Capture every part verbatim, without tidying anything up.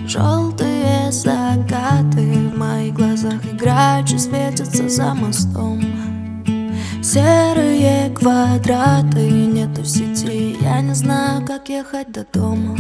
Желтые закаты в моих глазах играючи светятся за мостом. Серые квадраты нету в сети, я не знаю, как ехать до дома.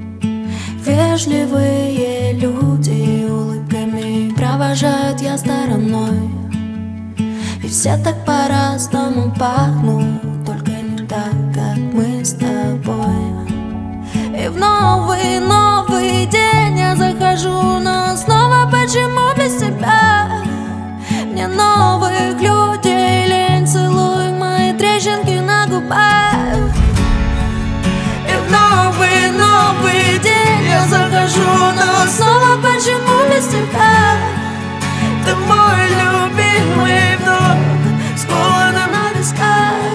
Вежливые люди улыбками провожают я стороной. И все так по-разному пахнут, только не так, как мы с тобой. И в новый, новый день я захожу, но снова почему без тебя? Мне новых людей лень, целуй мои трещинки на губах. И в новый, новый день я захожу, но снова почему без тебя? Ты мой любимый вдох с холодом на висках.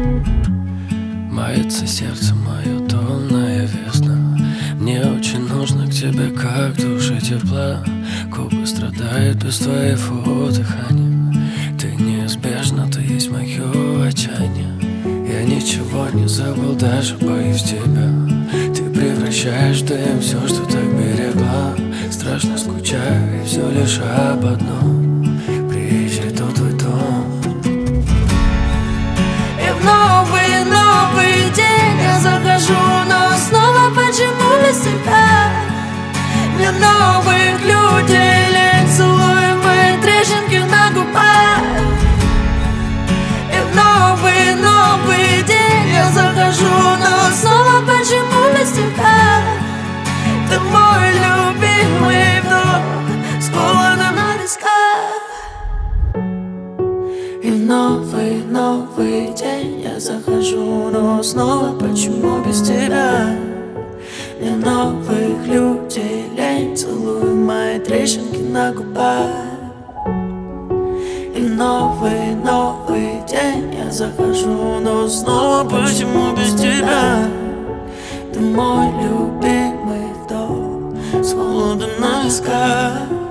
Мается сердце мое, томная весна. Мне очень нужно к тебе, как в душе тепла. Губы страдают без твоего дыхания. Ты неизбежна, ты есть мое отчаяние. Я ничего не забыл, даже боюсь тебя. Ты превращаешь в дым все, что так берегла. Страшно скучаю, и все лишь об одном: приезжай, тут твой дом. И в новый, новый день я захожу, но снова почему без тебя? Мне новых людей лень, целуй мои трещинки на губах. И в новый, новый день я захожу, но снова почему без тебя? Ты мой любимый вдох с холодом на висках. И в новый, новый день я захожу, но снова почему без тебя? Мне новых людей лень, целуй мои трещинки на губах. И в новый, новый день я захожу, но снова почему без тебя? Ты мой любимый вдох с холодом на висках.